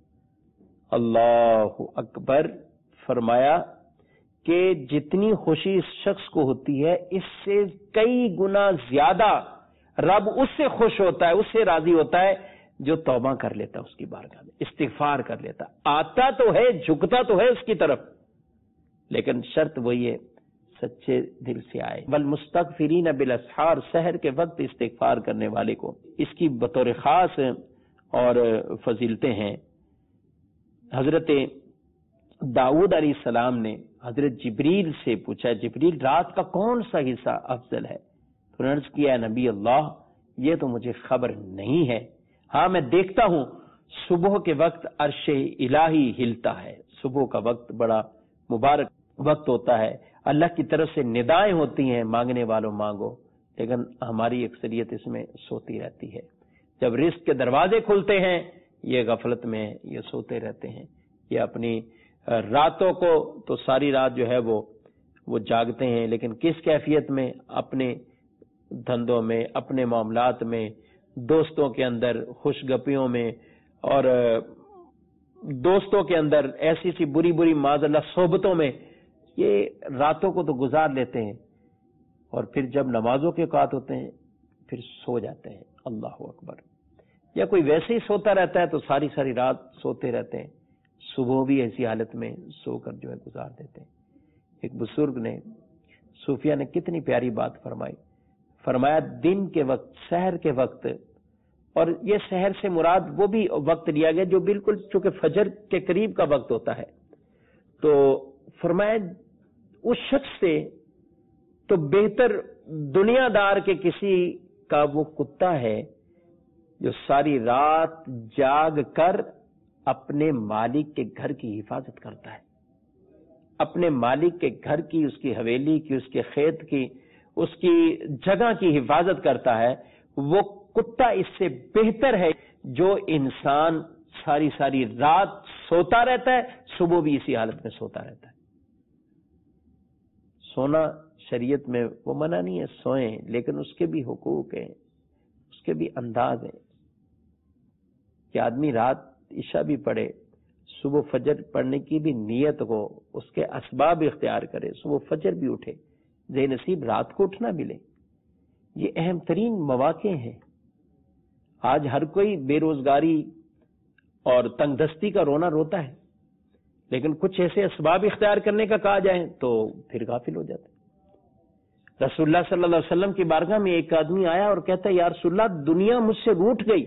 اللہ اکبر۔ فرمایا کہ جتنی خوشی اس شخص کو ہوتی ہے اس سے کئی گنا زیادہ رب اس سے خوش ہوتا ہے، اس سے راضی ہوتا ہے جو توبہ کر لیتا ہے اس کی بارگاہ میں، استغفار کر لیتا، آتا تو ہے، جھکتا تو ہے اس کی طرف، لیکن شرط وہی ہے سچے دل سے آئے۔ والمستغفرین بالاسحار، سحر کے وقت استغفار کرنے والے کو اس کی بطور خاص اور فضیلتیں ہیں۔ حضرت داؤد علیہ السلام نے حضرت جبریل سے پوچھا، جبریل رات کا کون سا حصہ افضل ہے؟ تو عرض کیا نبی اللہ یہ تو مجھے خبر نہیں ہے، ہاں میں دیکھتا ہوں صبح کے وقت عرش الہی ہلتا ہے، صبح کا وقت بڑا مبارک وقت ہوتا ہے، اللہ کی طرف سے ندائیں ہوتی ہیں مانگنے والوں مانگو، لیکن ہماری اکثریت اس میں سوتی رہتی ہے۔ جب رزق کے دروازے کھلتے ہیں یہ غفلت میں، یہ سوتے رہتے ہیں، یہ اپنی راتوں کو تو ساری رات جو ہے وہ وہ جاگتے ہیں، لیکن کس کیفیت میں؟ اپنے دھندوں میں، اپنے معاملات میں، دوستوں کے اندر، خوش گپیوں میں، اور دوستوں کے اندر ایسی سی بری بری معاذ اللہ صحبتوں میں یہ راتوں کو تو گزار لیتے ہیں، اور پھر جب نمازوں کے اوقات ہوتے ہیں پھر سو جاتے ہیں۔ اللہ اکبر۔ یا کوئی ویسے ہی سوتا رہتا ہے تو ساری ساری رات سوتے رہتے ہیں، صبح بھی ایسی حالت میں سو کر جو ہے گزار دیتے ہیں۔ ایک بزرگ نے، صوفیہ نے کتنی پیاری بات فرمائی، فرمایا دن کے وقت، سحر کے وقت، اور یہ سحر سے مراد وہ بھی وقت لیا گیا جو بالکل چونکہ فجر کے قریب کا وقت ہوتا ہے، تو فرمایا اس شخص سے تو بہتر دنیا دار کے کسی کا وہ کتا ہے جو ساری رات جاگ کر اپنے مالک کے گھر کی حفاظت کرتا ہے، اپنے مالک کے گھر کی، اس کی حویلی کی، اس کے کھیت کی، اس کی جگہ کی حفاظت کرتا ہے۔ وہ کتا اس سے بہتر ہے جو انسان ساری ساری رات سوتا رہتا ہے، صبح بھی اسی حالت میں سوتا رہتا ہے۔ سونا شریعت میں وہ منع نہیں ہے، سوئیں، لیکن اس کے بھی حقوق ہیں، اس کے بھی انداز ہیں کہ آدمی رات عشاء بھی پڑھے، صبح فجر پڑھنے کی بھی نیت ہو، اس کے اسباب اختیار کرے، صبح فجر بھی اٹھے، زی نصیب رات کو اٹھنا ملے۔ یہ اہم ترین مواقع ہیں۔ آج ہر کوئی بے روزگاری اور تنگ دستی کا رونا روتا ہے، لیکن کچھ ایسے اسباب اختیار کرنے کا کہا جائے تو پھر غافل ہو جاتے۔ رسول اللہ صلی اللہ علیہ وسلم کی بارگاہ میں ایک آدمی آیا اور کہتا ہے یا رسول اللہ دنیا مجھ سے روٹھ گئی،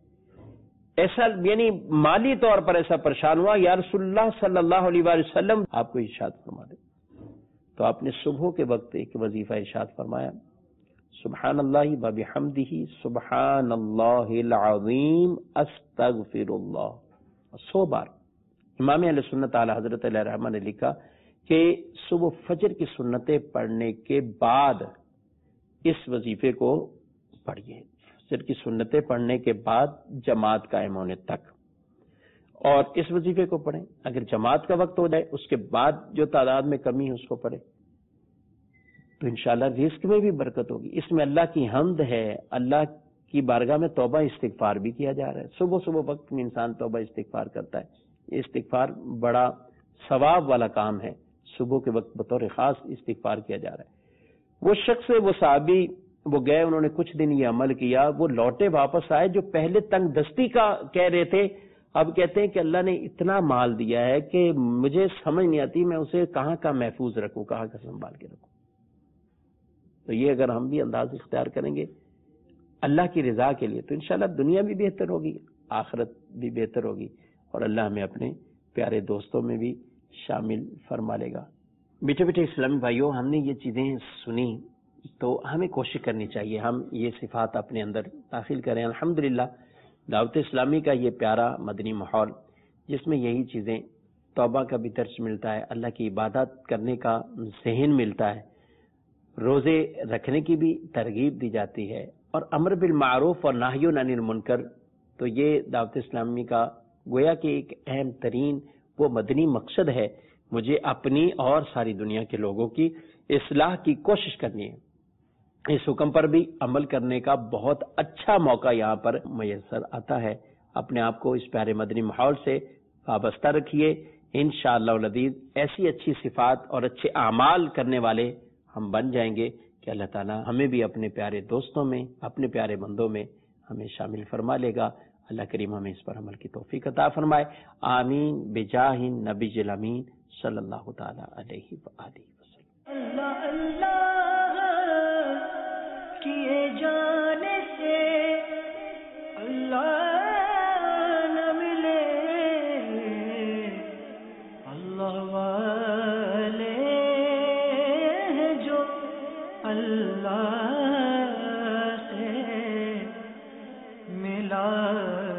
ایسا یعنی مالی طور پر ایسا پریشان ہوا، یا رسول اللہ صلی اللہ علیہ وآلہ وسلم آپ کو ارشاد فرما دے۔ تو آپ نے صبح کے وقت ایک وظیفہ ارشاد فرمایا، سبحان اللہ و بحمدہ سبحان اللہ العظیم استغفر اللہ، سو بار۔ امام اہل سنت اعلی حضرت علیہ رحمہ نے لکھا کہ صبح فجر کی سنتیں پڑھنے کے بعد اس وظیفے کو پڑھیے، فجر کی سنتیں پڑھنے کے بعد جماعت قائم ہونے تک، اور اس وظیفے کو پڑھیں۔ اگر جماعت کا وقت ہو جائے اس کے بعد جو تعداد میں کمی ہے اس کو پڑھیں تو انشاءاللہ رزق میں بھی برکت ہوگی۔ اس میں اللہ کی حمد ہے، اللہ کی بارگاہ میں توبہ استغفار بھی کیا جا رہا ہے۔ صبح صبح وقت میں انسان توبہ استغفار کرتا ہے، یہ استغفار بڑا ثواب والا کام ہے، صبح کے وقت بطور خاص استغفار کیا جا رہا ہے۔ وہ شخص، وہ صحابی، وہ گئے، انہوں نے کچھ دن یہ عمل کیا، وہ لوٹے واپس آئے، جو پہلے تنگ دستی کا کہہ رہے تھے اب کہتے ہیں کہ اللہ نے اتنا مال دیا ہے کہ مجھے سمجھ نہیں آتی میں اسے کہاں کا محفوظ رکھوں، کہاں کا سنبھال کے رکھوں۔ تو یہ اگر ہم بھی انداز اختیار کریں گے اللہ کی رضا کے لیے تو انشاءاللہ دنیا بھی بہتر ہوگی، آخرت بھی بہتر ہوگی، اور اللہ ہمیں اپنے پیارے دوستوں میں بھی شامل فرما لے گا۔ بیٹے بیٹے اسلامی بھائیوں، ہم نے یہ چیزیں سنی تو ہمیں کوشش کرنی چاہیے ہم یہ صفات اپنے اندر داخل کریں۔ الحمدللہ دعوت اسلامی کا یہ پیارا مدنی ماحول جس میں یہی چیزیں، توبہ کا بھی درس ملتا ہے، اللہ کی عبادت کرنے کا ذہن ملتا ہے، روزے رکھنے کی بھی ترغیب دی جاتی ہے، اور امر بالمعروف اور نہی عن المنکر، تو یہ دعوت اسلامی کا گویا کہ ایک اہم ترین وہ مدنی مقصد ہے۔ مجھے اپنی اور ساری دنیا کے لوگوں کی اصلاح کی کوشش کرنی ہے۔ اس حکم پر بھی عمل کرنے کا بہت اچھا موقع یہاں پر میسر آتا ہے۔ اپنے آپ کو اس پیارے مدنی ماحول سے وابستہ رکھیے، انشاءاللہ العزیز ایسی اچھی صفات اور اچھے اعمال کرنے والے ہم بن جائیں گے کہ اللہ تعالیٰ ہمیں بھی اپنے پیارے دوستوں میں، اپنے پیارے بندوں میں ہمیں شامل فرما لے گا۔ اللہ کریم ہمیں اس پر عمل کی توفیق عطا فرمائے، آمین بجاہ نبی الامین صلی اللہ تعالی علیہ وآلہ وسلم۔ اللہ اللہ کیے جانے سے اللہ نہ ملے، اللہ والے ہیں جو اللہ سے ملا